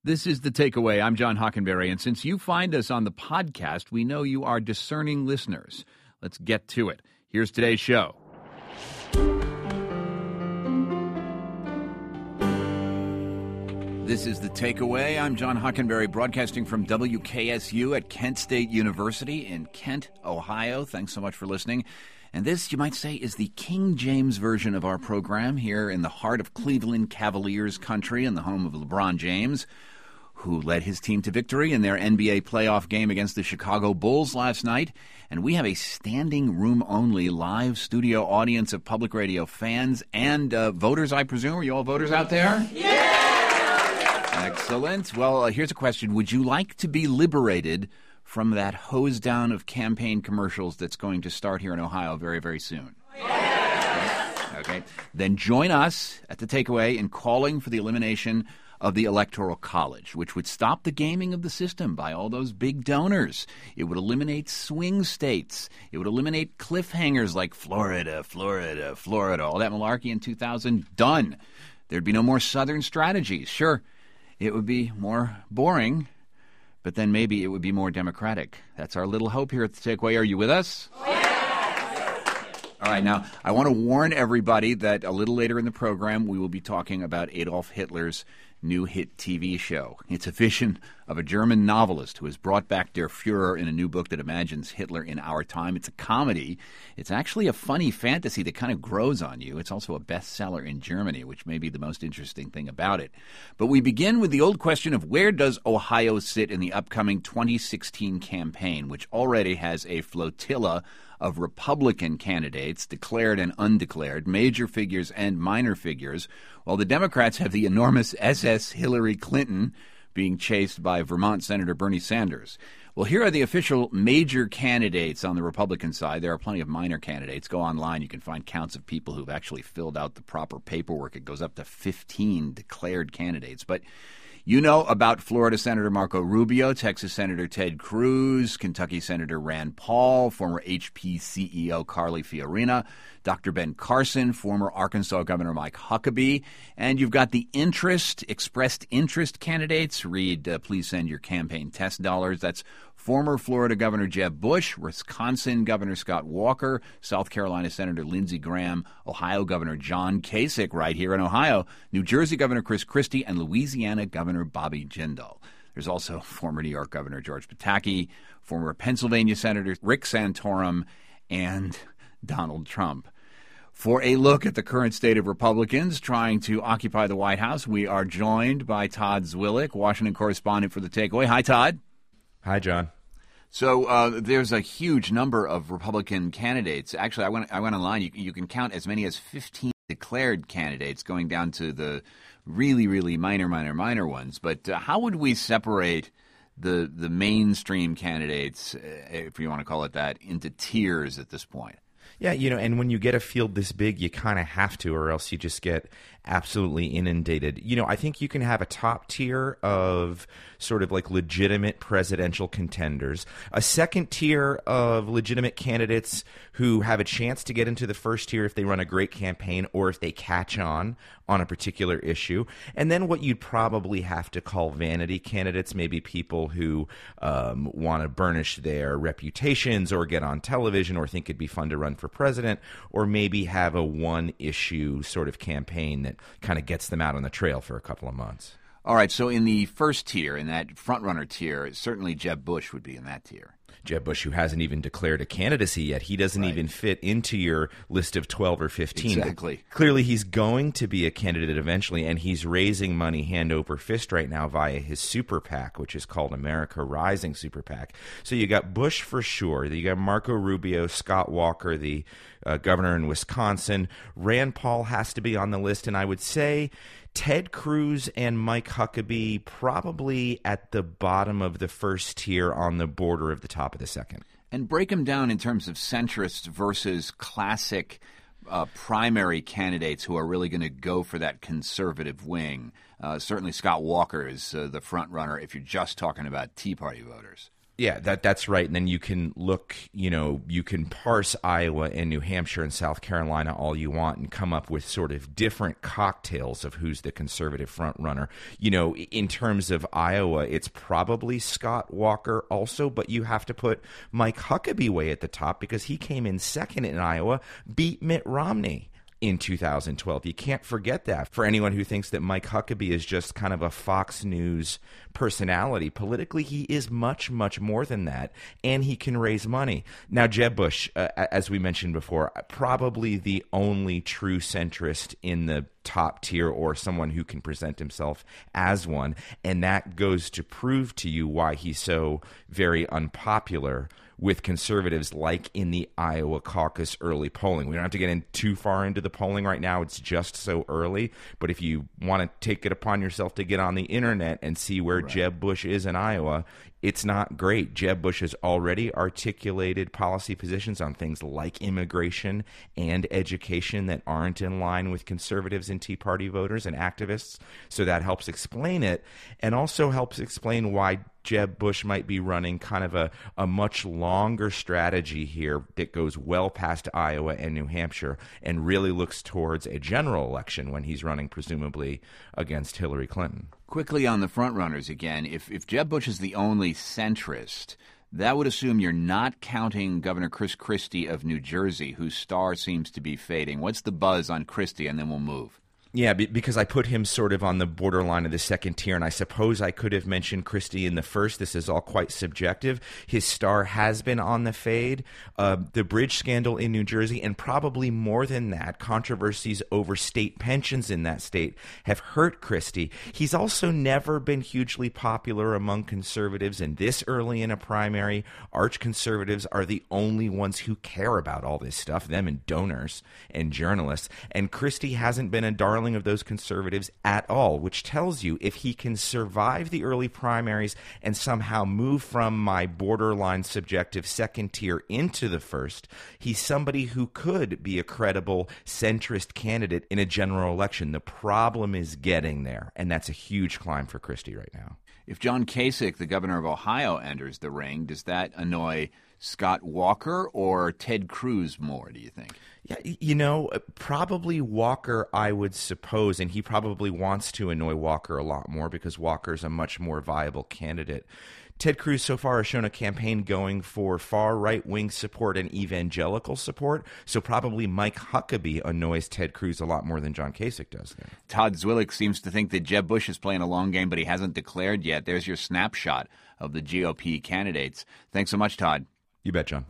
This is The Takeaway. I'm John Hockenberry, and since you find us on the podcast, we know you are discerning listeners. Let's get to it. Here's today's show. This is The Takeaway. I'm John Hockenberry, broadcasting from WKSU at Kent State University in Kent, Ohio. Thanks so much for listening. And this, you might say, is the King James version of our program here in the heart of Cleveland Cavaliers country and the home of LeBron James, who led his team to victory in their NBA playoff game against the Chicago Bulls last night. And we have a standing room-only live studio audience of public radio fans and voters, I presume. Are you all voters out there? Yeah! Excellent. Well, here's a question. Would you like to be liberated from that hose down of campaign commercials that's going to start here in Ohio very, very soon? Yes. Okay. Then join us at The Takeaway in calling for the elimination of the Electoral College, which would stop the gaming of the system by all those big donors. It would eliminate swing states. It would eliminate cliffhangers like Florida, all that malarkey in 2000, done. There'd be no more Southern strategies. Sure, it would be more boring, but then maybe it would be more democratic. That's our little hope here at The Takeaway. Are you with us? Yes! All right, now, I want to warn everybody that a little later in the program, we will be talking about Adolf Hitler's new hit TV show. It's a vision of a German novelist who has brought back Der Fuhrer in a new book that imagines Hitler in our time. It's a comedy. It's actually a funny fantasy that kind of grows on you. It's also a bestseller in Germany, which may be the most interesting thing about it. But we begin with the old question of where does Ohio sit in the upcoming 2016 campaign, which already has a flotilla of Republican candidates, declared and undeclared, major figures and minor figures, while the Democrats have the enormous SS Hillary Clinton being chased by Vermont Senator Bernie Sanders. Well, here are the official major candidates on the Republican side. There are plenty of minor candidates. Go online. You can find counts of people who've actually filled out the proper paperwork. It goes up to 15 declared candidates. But you know about Florida Senator Marco Rubio, Texas Senator Ted Cruz, Kentucky Senator Rand Paul, former HP CEO Carly Fiorina, Dr. Ben Carson, former Arkansas Governor Mike Huckabee, and you've got the expressed interest candidates. Read, please send your campaign test dollars. That's former Florida Governor Jeb Bush, Wisconsin Governor Scott Walker, South Carolina Senator Lindsey Graham, Ohio Governor John Kasich right here in Ohio, New Jersey Governor Chris Christie, and Louisiana Governor Bobby Jindal. There's also former New York Governor George Pataki, former Pennsylvania Senator Rick Santorum, and Donald Trump. For a look at the current state of Republicans trying to occupy the White House, we are joined by Todd Zwillich, Washington correspondent for The Takeaway. Hi, Todd. Hi, John. So there's a huge number of Republican candidates. Actually, I went online. You can count as many as 15 declared candidates, going down to the really, really minor ones. But how would we separate the mainstream candidates, if you want to call it that, into tiers at this point? Yeah, and when you get a field this big, you kind of have to, or else you just get absolutely inundated. I think you can have a top tier of sort of like legitimate presidential contenders, a second tier of legitimate candidates who have a chance to get into the first tier if they run a great campaign or if they catch on a particular issue, and then what you'd probably have to call vanity candidates, maybe people who want to burnish their reputations or get on television or think it'd be fun to run for president, or maybe have a one-issue sort of campaign that kind of gets them out on the trail for a couple of months. All right, so in the first tier, in that front-runner tier, certainly Jeb Bush would be in that tier. Jeb Bush, who hasn't even declared a candidacy yet. He doesn't even fit into your list of 12 or 15. Exactly. Clearly, he's going to be a candidate eventually, and he's raising money hand over fist right now via his super PAC, which is called America Rising Super PAC. So you got Bush for sure. You got Marco Rubio, Scott Walker, the governor in Wisconsin. Rand Paul has to be on the list, and I would say Ted Cruz and Mike Huckabee probably at the bottom of the first tier on the border of the top of the second. And break them down in terms of centrists versus classic primary candidates who are really going to go for that conservative wing. Certainly Scott Walker is the front runner if you're just talking about Tea Party voters. Yeah, that's right. And then you can look, you can parse Iowa and New Hampshire and South Carolina all you want and come up with sort of different cocktails of who's the conservative front runner. In terms of Iowa, it's probably Scott Walker also, but you have to put Mike Huckabee way at the top because he came in second in Iowa, beat Mitt Romney in 2012. You can't forget that. For anyone who thinks that Mike Huckabee is just kind of a Fox News personality, politically he is much, much more than that, and he can raise money. Now, Jeb Bush, as we mentioned before, probably the only true centrist in the top tier or someone who can present himself as one, and that goes to prove to you why he's so very unpopular with conservatives, like in the Iowa caucus early polling. We don't have to get in too far into the polling right now. It's just so early. But if you want to take it upon yourself to get on the internet and see where Jeb Bush is in Iowa, it's not great. Jeb Bush has already articulated policy positions on things like immigration and education that aren't in line with conservatives and Tea Party voters and activists. So that helps explain it, and also helps explain why Jeb Bush might be running kind of a much longer strategy here that goes well past Iowa and New Hampshire and really looks towards a general election when he's running presumably against Hillary Clinton. Quickly on the frontrunners again, if Jeb Bush is the only centrist, that would assume you're not counting Governor Chris Christie of New Jersey, whose star seems to be fading. What's the buzz on Christie, and then we'll move? Yeah, because I put him sort of on the borderline of the second tier, and I suppose I could have mentioned Christie in the first. This is all quite subjective. His star has been on the fade. The bridge scandal in New Jersey, and probably more than that, controversies over state pensions in that state have hurt Christie. He's also never been hugely popular among conservatives, and this early in a primary, arch conservatives are the only ones who care about all this stuff, them and donors and journalists, and Christie hasn't been a darling of those conservatives at all, which tells you if he can survive the early primaries and somehow move from my borderline subjective second tier into the first, he's somebody who could be a credible centrist candidate in a general election. The problem is getting there, and that's a huge climb for Christie right now. If John Kasich, the governor of Ohio, enters the ring, does that annoy Scott Walker or Ted Cruz more, do you think? Yeah, probably Walker, I would suppose, and he probably wants to annoy Walker a lot more because Walker's a much more viable candidate. Ted Cruz so far has shown a campaign going for far right-wing support and evangelical support, so probably Mike Huckabee annoys Ted Cruz a lot more than John Kasich does there. Todd Zwillich seems to think that Jeb Bush is playing a long game, but he hasn't declared yet. There's your snapshot of the GOP candidates. Thanks so much, Todd. You bet, John.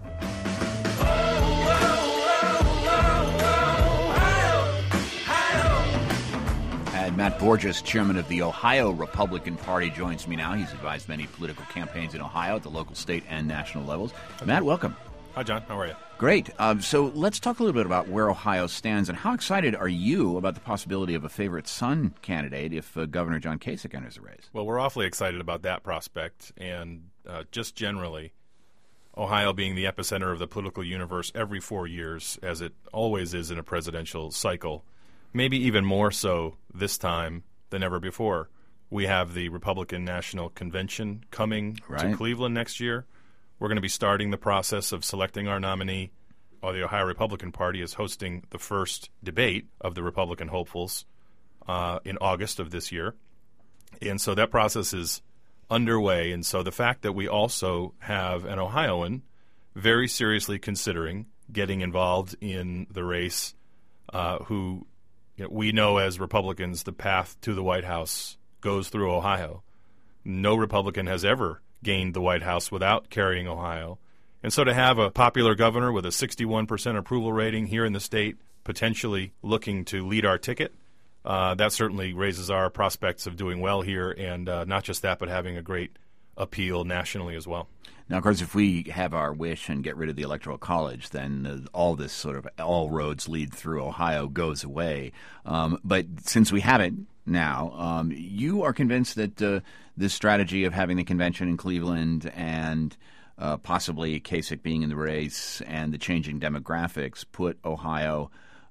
Matt Borges, chairman of the Ohio Republican Party, joins me now. He's advised many political campaigns in Ohio at the local, state, and national levels. Matt, welcome. Hi, John. How are you? Great. So let's talk a little bit about where Ohio stands and how excited are you about the possibility of a favorite son candidate if Governor John Kasich enters the race? Well, we're awfully excited about that prospect, and just generally, Ohio being the epicenter of the political universe every 4 years, as it always is in a presidential cycle, maybe even more so this time than ever before. We have the Republican National Convention coming to Cleveland next year. We're going to be starting the process of selecting our nominee. The Ohio Republican Party is hosting the first debate of the Republican hopefuls in August of this year. And so that process is underway. And so the fact that we also have an Ohioan very seriously considering getting involved in the race who we know as Republicans the path to the White House goes through Ohio. No Republican has ever gained the White House without carrying Ohio. And so to have a popular governor with a 61% approval rating here in the state potentially looking to lead our ticket, that certainly raises our prospects of doing well here, and not just that, but having a great appeal nationally as well. Now, of course, if we have our wish and get rid of the Electoral College, then all this sort of all roads lead through Ohio goes away. But since we have it now, you are convinced that this strategy of having the convention in Cleveland and possibly Kasich being in the race and the changing demographics put Ohio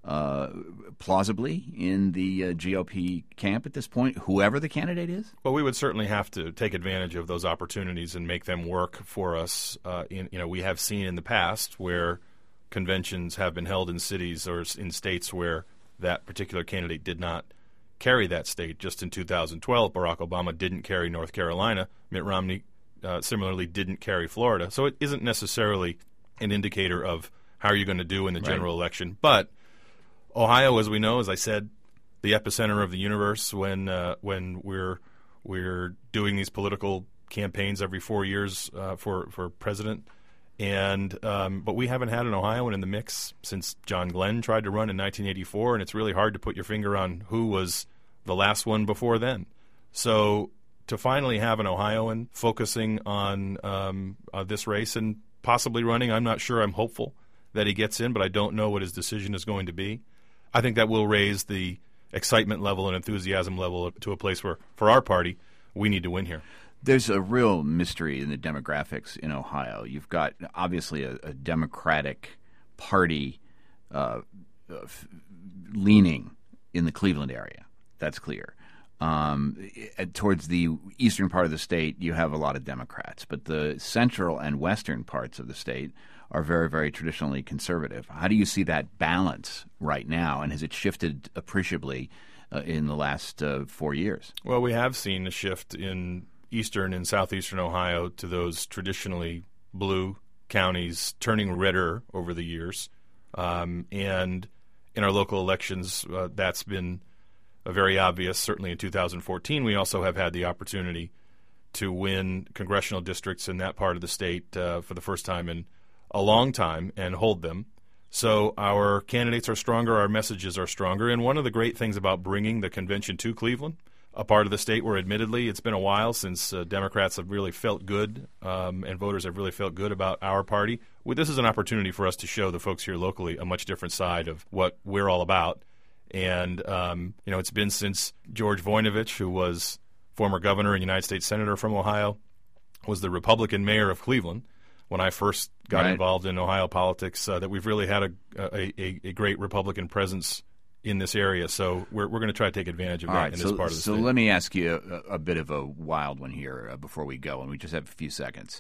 plausibly in the GOP camp at this point, whoever the candidate is? Well, we would certainly have to take advantage of those opportunities and make them work for us. We have seen in the past where conventions have been held in cities or in states where that particular candidate did not carry that state. Just in 2012, Barack Obama didn't carry North Carolina. Mitt Romney similarly didn't carry Florida. So it isn't necessarily an indicator of how are you going to do in the general election. But Ohio, as we know, as I said, the epicenter of the universe when we're doing these political campaigns every 4 years for president. And but we haven't had an Ohioan in the mix since John Glenn tried to run in 1984, and it's really hard to put your finger on who was the last one before then. So to finally have an Ohioan focusing on this race and possibly running, I'm not sure. I'm hopeful that he gets in, but I don't know what his decision is going to be. I think that will raise the excitement level and enthusiasm level to a place where, for our party, we need to win here. There's a real mystery in the demographics in Ohio. You've got, obviously, a Democratic Party leaning in the Cleveland area. That's clear. Towards the eastern part of the state, you have a lot of Democrats. But the central and western parts of the state are very, very traditionally conservative. How do you see that balance right now, and has it shifted appreciably in the last 4 years? Well, we have seen a shift in eastern and southeastern Ohio to those traditionally blue counties turning redder over the years. And in our local elections, that's been very obvious. Certainly in 2014, we also have had the opportunity to win congressional districts in that part of the state for the first time in a long time and hold them. So our candidates are stronger, our messages are stronger. And one of the great things about bringing the convention to Cleveland, a part of the state where admittedly it's been a while since Democrats have really felt good and voters have really felt good about our party. Well, this is an opportunity for us to show the folks here locally a much different side of what we're all about. And, it's been since George Voinovich, who was former governor and United States Senator from Ohio, was the Republican mayor of Cleveland when I first got involved in Ohio politics, that we've really had a great Republican presence in this area. So we're going to try to take advantage of that in this part of the state. So let me ask you a bit of a wild one here before we go, and we just have a few seconds.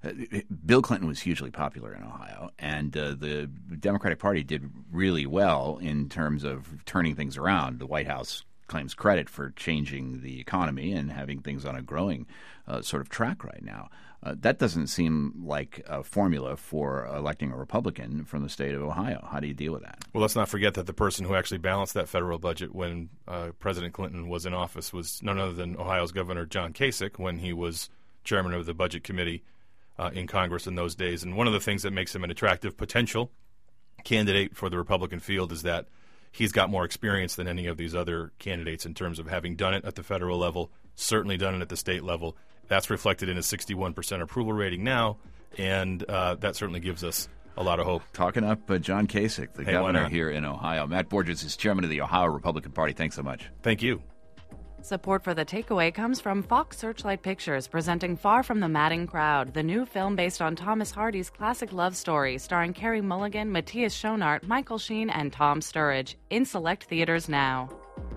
Bill Clinton was hugely popular in Ohio, and the Democratic Party did really well in terms of turning things around. The White House claims credit for changing the economy and having things on a growing sort of track right now. That doesn't seem like a formula for electing a Republican from the state of Ohio. How do you deal with that? Well, let's not forget that the person who actually balanced that federal budget when President Clinton was in office was none other than Ohio's Governor John Kasich when he was chairman of the Budget Committee in Congress in those days. And one of the things that makes him an attractive potential candidate for the Republican field is that he's got more experience than any of these other candidates in terms of having done it at the federal level, certainly done it at the state level. That's reflected in a 61% approval rating now, and that certainly gives us a lot of hope. Talking up John Kasich, the governor here in Ohio. Matt Borges is chairman of the Ohio Republican Party. Thanks so much. Thank you. Support for The Takeaway comes from Fox Searchlight Pictures, presenting Far From the Madding Crowd, the new film based on Thomas Hardy's classic love story, starring Carey Mulligan, Matthias Schoenaerts, Michael Sheen, and Tom Sturridge. In select theaters now.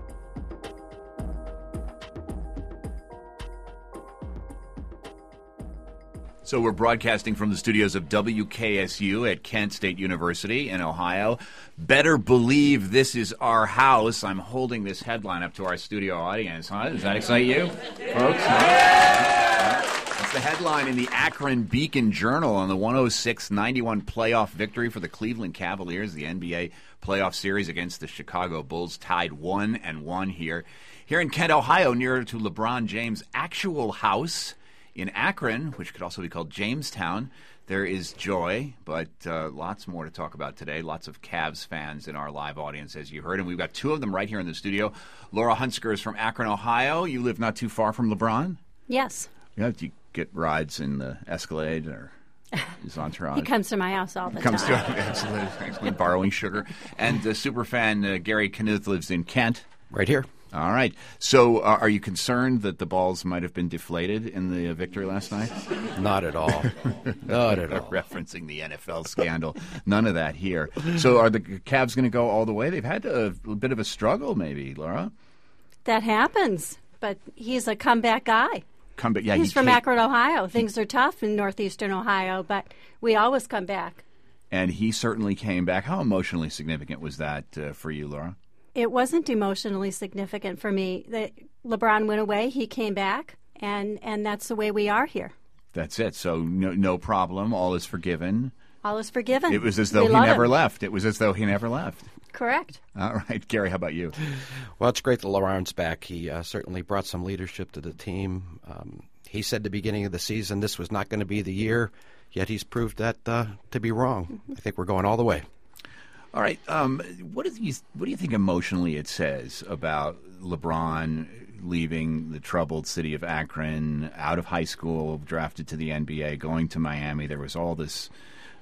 So we're broadcasting from the studios of WKSU at Kent State University in Ohio. Better believe this is our house. I'm holding this headline up to our studio audience. Huh? Does that excite you, folks? That's the headline in the Akron Beacon Journal on the 106-91 playoff victory for the Cleveland Cavaliers. The NBA playoff series against the Chicago Bulls tied 1-1 here in Kent, Ohio, near to LeBron James' actual house. In Akron, which could also be called Jamestown, there is joy, but lots more to talk about today. Lots of Cavs fans in our live audience, as you heard, and we've got two of them right here in the studio. Laura Hunsker is from Akron, Ohio. You live not too far from LeBron? Yes. Yeah, do you get rides in the Escalade or his entourage? He comes to my house all the time. Absolutely, borrowing sugar. And superfan Gary Knuth lives in Kent. Right here. All right. So are you concerned that the balls might have been deflated in the victory last night? Not at all. Not at all. Referencing the NFL scandal. None of that here. So are the Cavs going to go all the way? They've had a bit of a struggle, maybe, Laura. That happens, but he's a comeback guy. Yeah, he's from Akron, Ohio. Things are tough in northeastern Ohio, but we always come back. And he certainly came back. How emotionally significant was that for you, Laura? It wasn't emotionally significant for me. LeBron went away, he came back, and that's the way we are here. That's it. So no problem. All is forgiven. All is forgiven. It was as though he never left. It was as though he never left. Correct. All right. Gary, how about you? Well, it's great that LeBron's back. He certainly brought some leadership to the team. He said at the beginning of the season this was not going to be the year, yet he's proved that to be wrong. I think we're going all the way. All right. What do you think emotionally it says about LeBron leaving the troubled city of Akron, out of high school, drafted to the NBA, going to Miami? There was all this,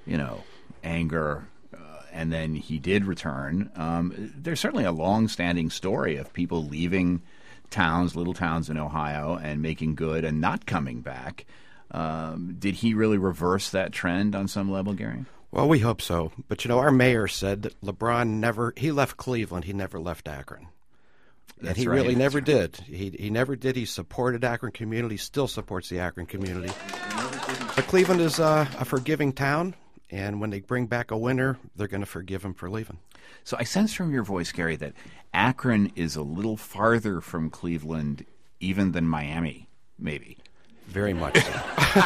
anger, and then he did return. There's certainly a long-standing story of people leaving little towns in Ohio, and making good and not coming back. Did he really reverse that trend on some level, Gary? Well, we hope so. But, our mayor said that LeBron he left Cleveland. He never left Akron. And he really never did. He never did. He supported Akron community, still supports the Akron community. But Cleveland is a forgiving town, and when they bring back a winner, they're going to forgive him for leaving. So I sense from your voice, Gary, that Akron is a little farther from Cleveland even than Miami, maybe. Very much so.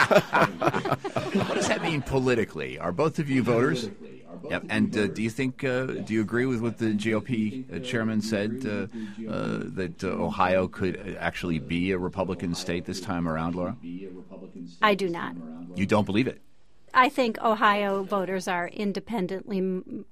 What does that mean politically? Are both of you voters? Yep. And do you agree with what the GOP chairman said, that Ohio could actually be a Republican state this time around, Laura? I do not. You don't believe it? I think Ohio voters are independently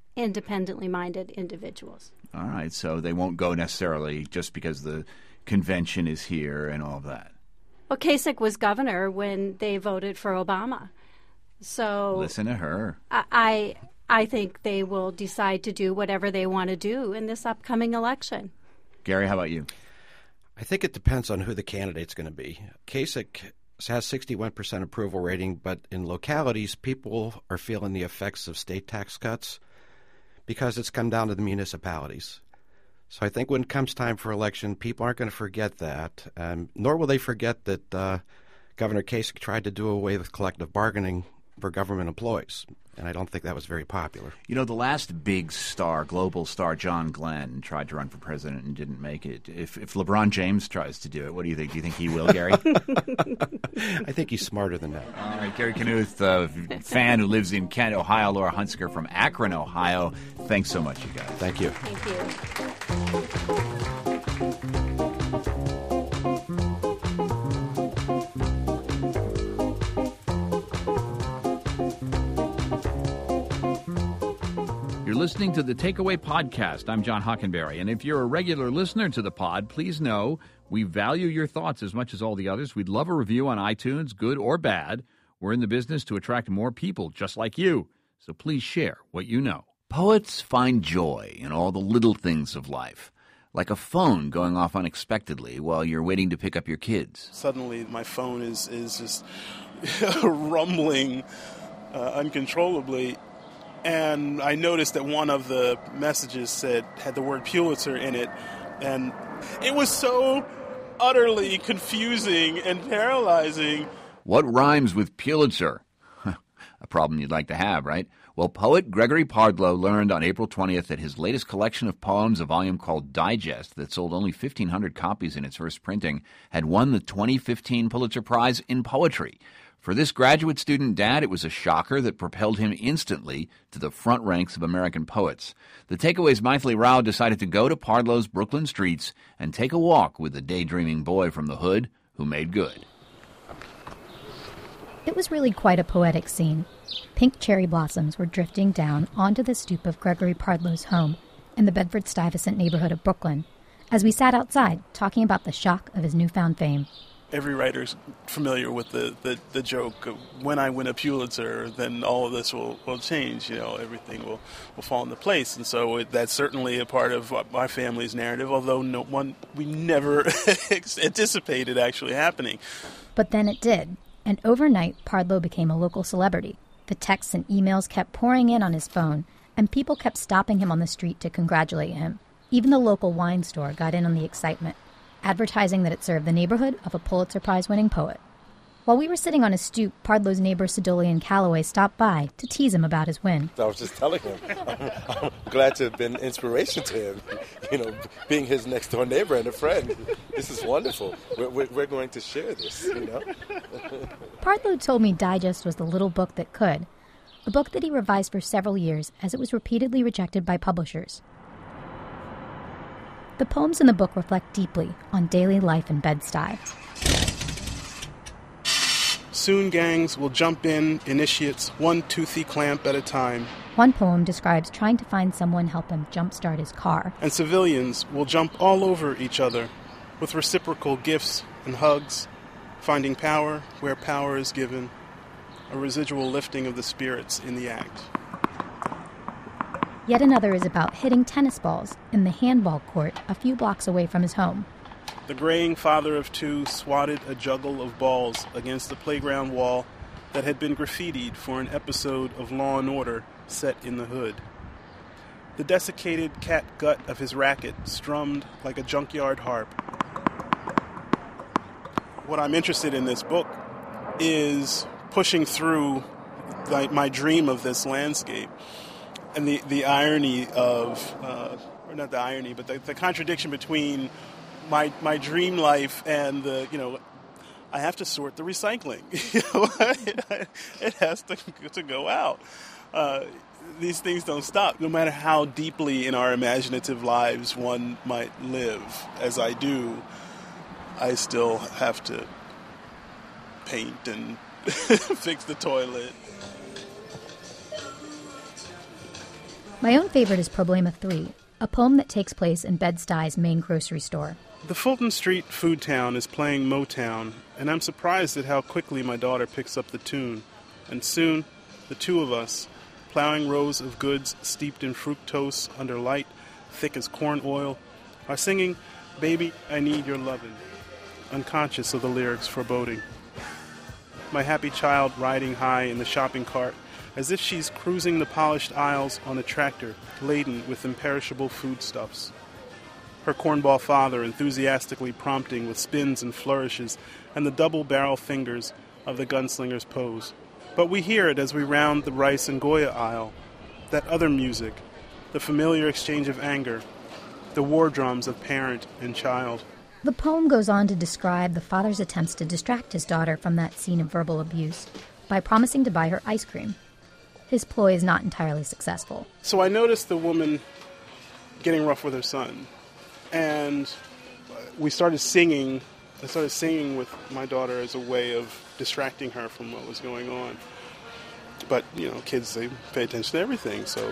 minded individuals. All right. So they won't go necessarily just because the convention is here and all of that. Well, Kasich was governor when they voted for Obama. So listen to her. I think they will decide to do whatever they want to do in this upcoming election. Gary, how about you? I think it depends on who the candidate's going to be. Kasich has 61% approval rating, but in localities, people are feeling the effects of state tax cuts because it's come down to the municipalities. So I think when it comes time for election, people aren't going to forget that, nor will they forget that Governor Kasich tried to do away with collective bargaining for government employees, and I don't think that was very popular. The last big star, global star, John Glenn, tried to run for president and didn't make it. If LeBron James tries to do it, what do you think? Do you think he will, Gary? I think he's smarter than that. All right, Gary Knuth, fan who lives in Kent, Ohio. Laura Hunsiker from Akron, Ohio. Thanks so much, you guys. Thank you. Thank you. You're listening to the Takeaway Podcast. I'm John Hockenberry, and if you're a regular listener to the pod, please know we value your thoughts as much as all the others. We'd love a review on iTunes, good or bad. We're in the business to attract more people just like you, so please share what you know. Poets find joy in all the little things of life, like a phone going off unexpectedly while you're waiting to pick up your kids. Suddenly my phone is just rumbling uncontrollably. And I noticed that one of the messages had the word Pulitzer in it, and it was so utterly confusing and paralyzing. What rhymes with Pulitzer? A problem you'd like to have, right? Well, poet Gregory Pardlow learned on April 20th that his latest collection of poems, a volume called Digest, that sold only 1,500 copies in its first printing, had won the 2015 Pulitzer Prize in Poetry. For this graduate student dad, it was a shocker that propelled him instantly to the front ranks of American poets. The Takeaway's Maithili Rao decided to go to Pardlow's Brooklyn streets and take a walk with the daydreaming boy from the hood who made good. It was really quite a poetic scene. Pink cherry blossoms were drifting down onto the stoop of Gregory Pardlow's home in the Bedford-Stuyvesant neighborhood of Brooklyn as we sat outside talking about the shock of his newfound fame. every writer's familiar with the joke of, when I win a Pulitzer, then all of this will change. Everything will fall into place. And so that's certainly a part of my family's narrative, although we never anticipated actually happening. But then it did. And overnight, Pardlow became a local celebrity. The texts and emails kept pouring in on his phone, and people kept stopping him on the street to congratulate him. Even the local wine store got in on the excitement, advertising that it served the neighborhood of a Pulitzer Prize-winning poet. While we were sitting on his stoop, Pardlow's neighbor Sidolian Calloway stopped by to tease him about his win. I was just telling him, I'm glad to have been inspiration to him, being his next-door neighbor and a friend. This is wonderful. We're going to share this, Pardlow told me Digest was the little book that could, a book that he revised for several years as it was repeatedly rejected by publishers. The poems in the book reflect deeply on daily life in Bed-Stuy. Soon gangs will jump in, initiates, one toothy clamp at a time. One poem describes trying to find someone help him jumpstart his car. And civilians will jump all over each other, with reciprocal gifts and hugs, finding power where power is given, a residual lifting of the spirits in the act. Yet another is about hitting tennis balls in the handball court a few blocks away from his home. The graying father of two swatted a juggle of balls against the playground wall that had been graffitied for an episode of Law and Order set in the hood. The desiccated cat gut of his racket strummed like a junkyard harp. What I'm interested in this book is pushing through my dream of this landscape and the irony of, or not the irony, but the contradiction between my dream life and I have to sort the recycling. It has to go out. These things don't stop. No matter how deeply in our imaginative lives one might live, as I do, I still have to paint and fix the toilet. My own favorite is Problema 3, a poem that takes place in Bed-Stuy's main grocery store. The Fulton Street food town is playing Motown, and I'm surprised at how quickly my daughter picks up the tune. And soon, the two of us, plowing rows of goods steeped in fructose under light, thick as corn oil, are singing, "Baby, I Need Your Lovin'," unconscious of the lyrics' foreboding. My happy child riding high in the shopping cart, as if she's cruising the polished aisles on a tractor laden with imperishable foodstuffs. Her cornball father enthusiastically prompting with spins and flourishes and the double-barrel fingers of the gunslinger's pose. But we hear it as we round the rice and Goya aisle, that other music, the familiar exchange of anger, the war drums of parent and child. The poem goes on to describe the father's attempts to distract his daughter from that scene of verbal abuse by promising to buy her ice cream. His ploy is not entirely successful. So I noticed the woman getting rough with her son, and we started singing. I started singing with my daughter as a way of distracting her from what was going on. But, kids, they pay attention to everything, so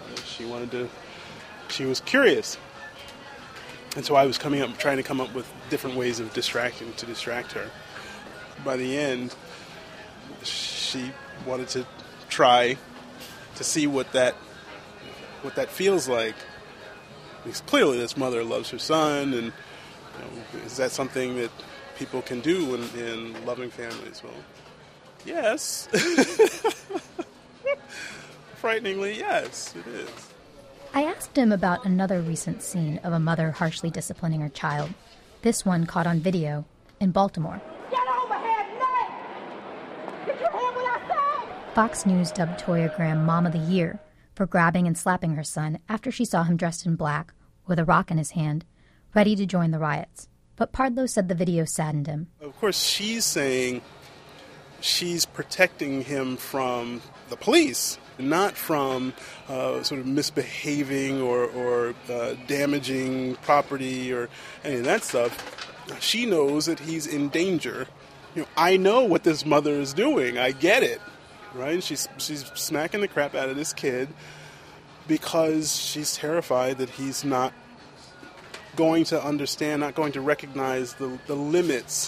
she was curious. And so I was trying to come up with different ways of distract her. By the end, she wanted to try to see what that feels like. Because clearly this mother loves her son, and is that something that people can do in loving families? Well, yes. Frighteningly, yes, it is. I asked him about another recent scene of a mother harshly disciplining her child. This one caught on video in Baltimore. Get over here, Nate! Did you hear what I said? Fox News dubbed Toya Graham Mom of the Year for grabbing and slapping her son after she saw him dressed in black with a rock in his hand, ready to join the riots. But Pardlow said the video saddened him. Of course, she's saying she's protecting him from the police, not from sort of misbehaving or damaging property or any of that stuff. She knows that he's in danger. I know what this mother is doing. I get it, right? She's smacking the crap out of this kid because she's terrified that he's not going to understand, not going to recognize the limits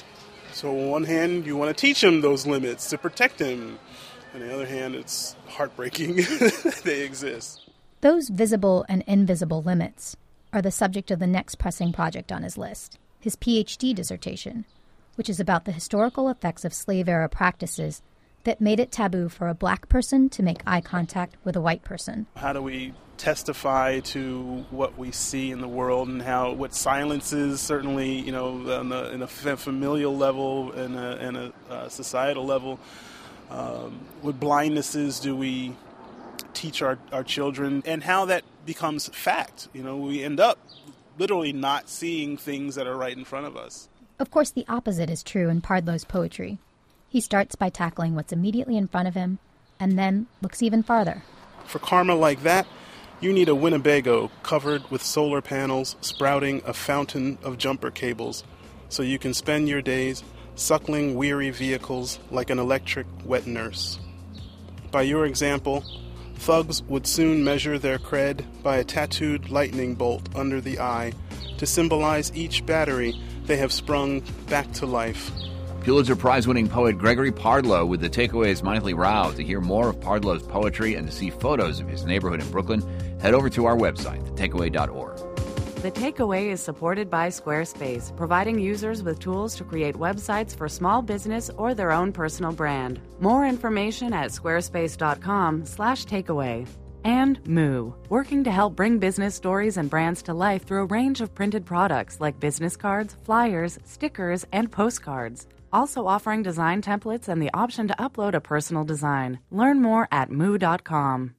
So on one hand, you want to teach him those limits to protect him. On the other hand, it's heartbreaking that they exist. Those visible and invisible limits are the subject of the next pressing project on his list, his PhD dissertation, which is about the historical effects of slave-era practices that made it taboo for a black person to make eye contact with a white person. How do we testify to what we see in the world, and what silence is, certainly, in a familial level and a societal level? What blindnesses do we teach our children, and how that becomes fact? We end up literally not seeing things that are right in front of us. Of course, the opposite is true in Pardlow's poetry. He starts by tackling what's immediately in front of him, and then looks even farther. For karma like that, you need a Winnebago covered with solar panels sprouting a fountain of jumper cables, so you can spend your days suckling weary vehicles like an electric wet nurse. By your example, thugs would soon measure their cred by a tattooed lightning bolt under the eye to symbolize each battery they have sprung back to life. Pulitzer Prize-winning poet Gregory Pardlow with The Takeaway's Monthly Row. To hear more of Pardlow's poetry and to see photos of his neighborhood in Brooklyn, head over to our website, thetakeaway.org. The Takeaway is supported by Squarespace, providing users with tools to create websites for small business or their own personal brand. More information at squarespace.com/takeaway. And Moo, working to help bring business stories and brands to life through a range of printed products like business cards, flyers, stickers, and postcards. Also offering design templates and the option to upload a personal design. Learn more at moo.com.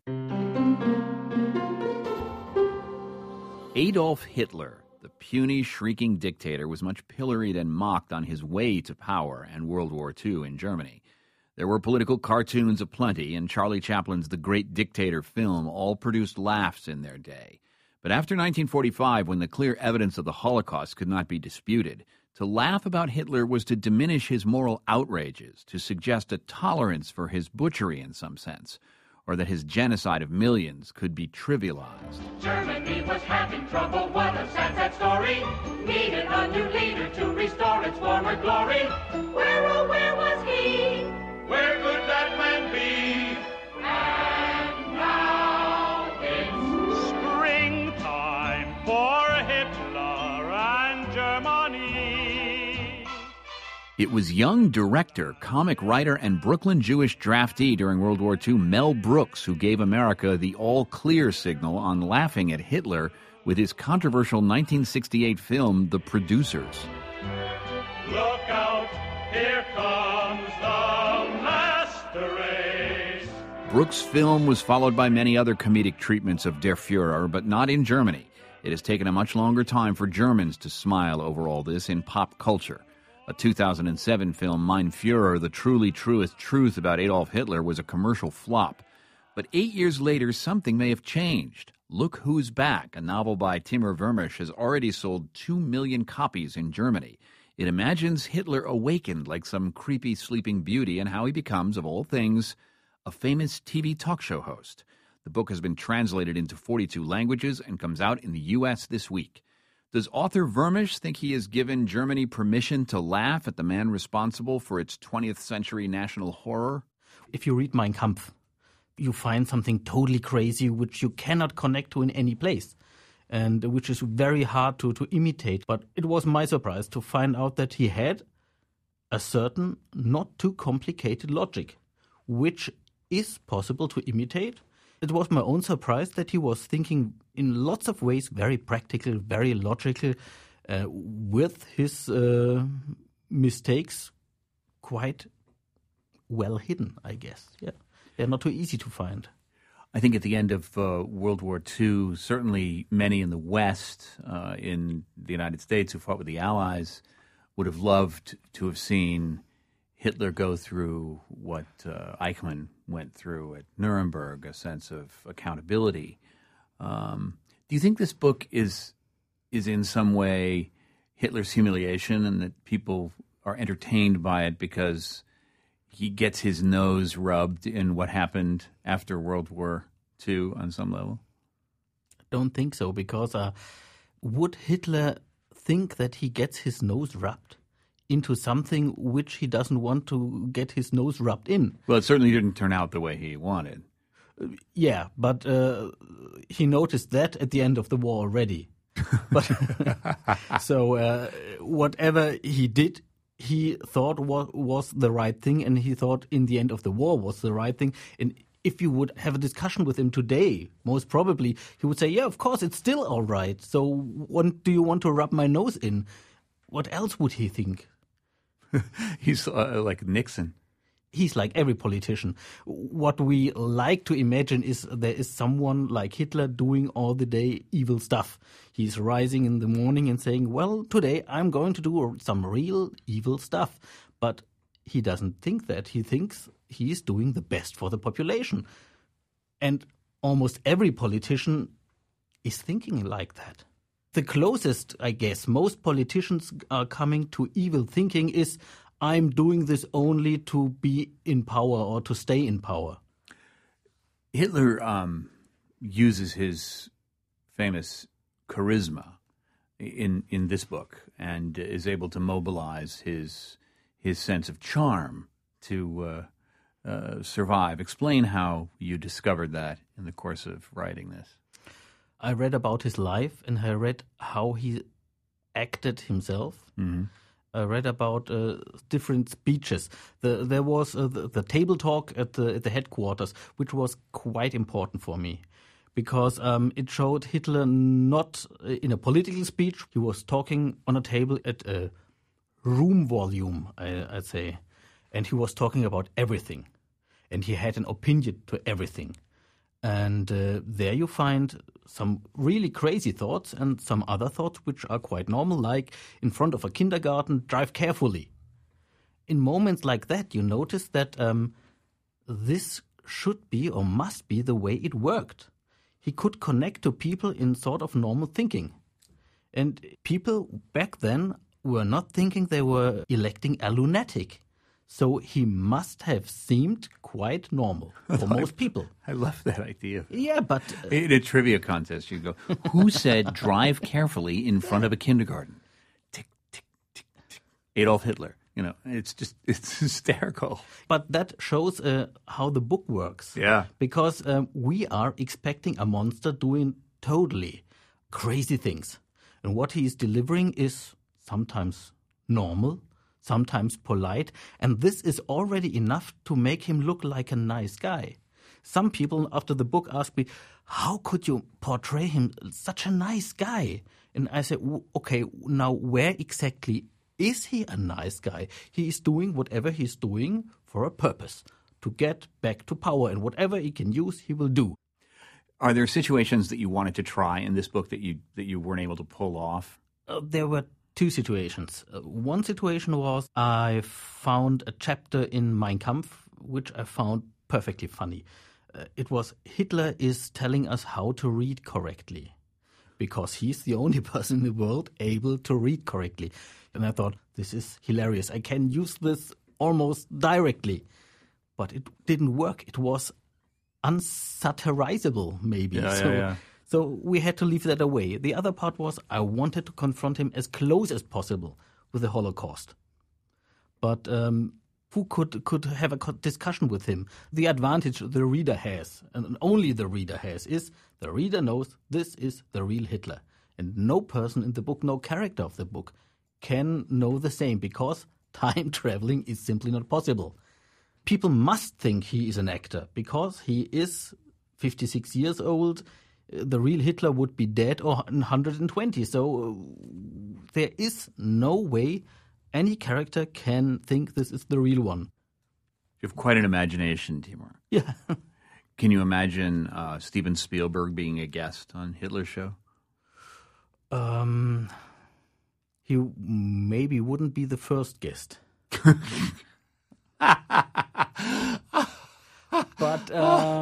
Adolf Hitler, the puny, shrieking dictator, was much pilloried and mocked on his way to power and World War II in Germany. There were political cartoons aplenty, and Charlie Chaplin's The Great Dictator film all produced laughs in their day. But after 1945, when the clear evidence of the Holocaust could not be disputed, to laugh about Hitler was to diminish his moral outrages, to suggest a tolerance for his butchery in some sense, or that his genocide of millions could be trivialized. Germany was having trouble, what a sad, sad story. Needed a new leader to restore its former glory. Where, oh, where was he? Where could that man be? And now it's springtime for Hitler and Germany. It was young director, comic writer, and Brooklyn Jewish draftee during World War II, Mel Brooks, who gave America the all-clear signal on laughing at Hitler with his controversial 1968 film, The Producers. Look out, here comes the master race. Brooks' film was followed by many other comedic treatments of Der Fuhrer, but not in Germany. It has taken a much longer time for Germans to smile over all this in pop culture. A 2007 film, Mein Führer, The Truly Truest Truth About Adolf Hitler, was a commercial flop. But 8 years later, something may have changed. Look Who's Back, a novel by Timur Vermisch, has already sold 2 million copies in Germany. It imagines Hitler awakened like some creepy sleeping beauty and how he becomes, of all things, a famous TV talk show host. The book has been translated into 42 languages and comes out in the U.S. this week. Does author Vermisch think he has given Germany permission to laugh at the man responsible for its 20th century national horror? If you read Mein Kampf, you find something totally crazy which you cannot connect to in any place, and which is very hard to imitate. But it was my surprise to find out that he had a certain not too complicated logic, which is possible to imitate. It was my own surprise that he was thinking in lots of ways very practical, very logical, with his mistakes quite well hidden, I guess. Yeah, they're not too easy to find. I think at the end of World War II, certainly many in the West, in the United States who fought with the Allies, would have loved to have seen Hitler go through what Eichmann went through at Nuremberg, a sense of accountability. Do you think this book is in some way Hitler's humiliation, and that people are entertained by it because he gets his nose rubbed in what happened after World War II on some level? I don't think so, because would Hitler think that he gets his nose rubbed into something which he doesn't want to get his nose rubbed in. Well, it certainly didn't turn out the way he wanted. Yeah, but he noticed that at the end of the war already. But so whatever he did, he thought was the right thing, and he thought in the end of the war was the right thing. And if you would have a discussion with him today, most probably he would say, yeah, of course, it's still all right. So what do you want to rub my nose in? What else would he think? He's like Nixon. He's like every politician. What we like to imagine is there is someone like Hitler doing all the day evil stuff. He's rising in the morning and saying, well, today I'm going to do some real evil stuff. But he doesn't think that. He thinks he's doing the best for the population. And almost every politician is thinking like that. The closest, I guess, most politicians are coming to evil thinking is, I'm doing this only to be in power or to stay in power. Hitler uses his famous charisma in this book and is able to mobilize his sense of charm to survive. Explain how you discovered that in the course of writing this. I read about his life and I read how he acted himself. Mm-hmm. I read about different speeches. There was the table talk at the headquarters, which was quite important for me because it showed Hitler not in a political speech. He was talking on a table at a room volume, I'd say, and he was talking about everything, and he had an opinion to everything. And there you find some really crazy thoughts and some other thoughts which are quite normal, like in front of a kindergarten, drive carefully. In moments like that, you notice that this should be or must be the way it worked. He could connect to people in sort of normal thinking. And people back then were not thinking they were electing a lunatic. So he must have seemed quite normal for most people. I love that idea. Yeah, but... in a trivia contest, you go, who said drive carefully in front of a kindergarten? Tick, tick, tick, tick. Adolf Hitler. You know, it's hysterical. But that shows how the book works. Yeah. Because we are expecting a monster doing totally crazy things. And what he is delivering is sometimes normal, sometimes polite, and this is already enough to make him look like a nice guy. Some people after the book ask me, how could you portray him such a nice guy? And I say, okay, now where exactly is he a nice guy? He is doing whatever he's doing for a purpose, to get back to power, and whatever he can use, he will do. Are there situations that you wanted to try in this book that you weren't able to pull off? There were two situations. One situation was I found a chapter in Mein Kampf, which I found perfectly funny. It was Hitler is telling us how to read correctly because he's the only person in the world able to read correctly. And I thought, this is hilarious. I can use this almost directly. But it didn't work. It was unsatirizable, maybe. Yeah. So we had to leave that away. The other part was I wanted to confront him as close as possible with the Holocaust. But who could have a discussion with him? The advantage the reader has, and only the reader has, is the reader knows this is the real Hitler. And no person in the book, no character of the book, can know the same because time traveling is simply not possible. People must think he is an actor because he is 56 years old. The real Hitler would be dead or 120. So there is no way any character can think this is the real one. You have quite an imagination, Timur. Yeah. Can you imagine Steven Spielberg being a guest on Hitler's show? He maybe wouldn't be the first guest. But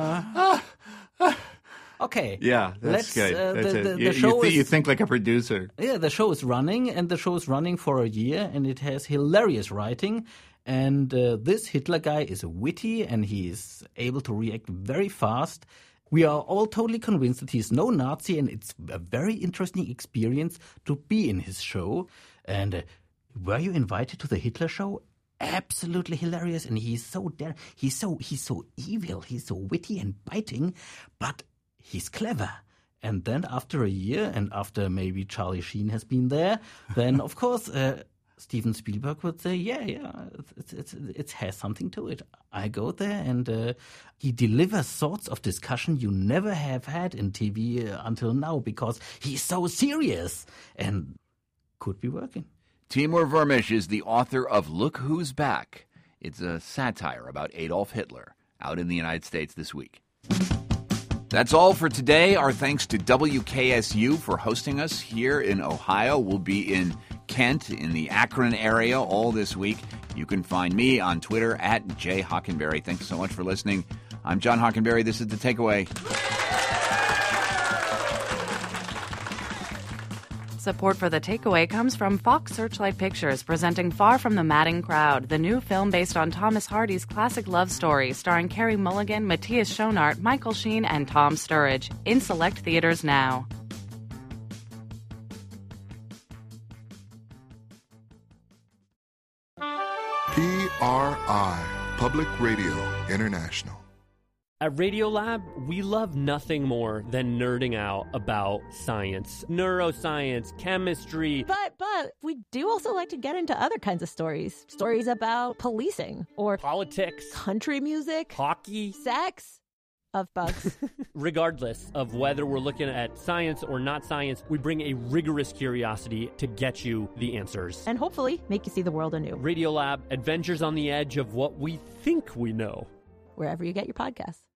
okay. Yeah, that's good. You think like a producer. Yeah, the show is running, and the show is running for a year, and it has hilarious writing. And this Hitler guy is witty, and he is able to react very fast. We are all totally convinced that he's no Nazi, and it's a very interesting experience to be in his show. And were you invited to the Hitler show? Absolutely hilarious, and he's so he's so evil, he's so witty and biting, but he's clever. And then after a year, and after maybe Charlie Sheen has been there, then of course Steven Spielberg would say, it has something to it. I go there, and he delivers sorts of discussion you never have had in TV until now, because he's so serious and could be working. Timur Vermish is the author of Look Who's Back. It's a satire about Adolf Hitler, out in the United States this week. That's all for today. Our thanks to WKSU for hosting us here in Ohio. We'll be in Kent, in the Akron area, all this week. You can find me on Twitter at @JHockenberry. Thanks so much for listening. I'm John Hockenberry. This is The Takeaway. Support for The Takeaway comes from Fox Searchlight Pictures, presenting Far From the Madding Crowd, the new film based on Thomas Hardy's classic love story, starring Carey Mulligan, Matthias Schoenaerts, Michael Sheen, and Tom Sturridge. In select theaters now. PRI, Public Radio International. At Radiolab, we love nothing more than nerding out about science, neuroscience, chemistry. But we do also like to get into other kinds of stories. Stories about policing or politics, country music, hockey, sex, of bugs. Regardless of whether we're looking at science or not science, we bring a rigorous curiosity to get you the answers. And hopefully make you see the world anew. Radiolab, adventures on the edge of what we think we know. Wherever you get your podcasts.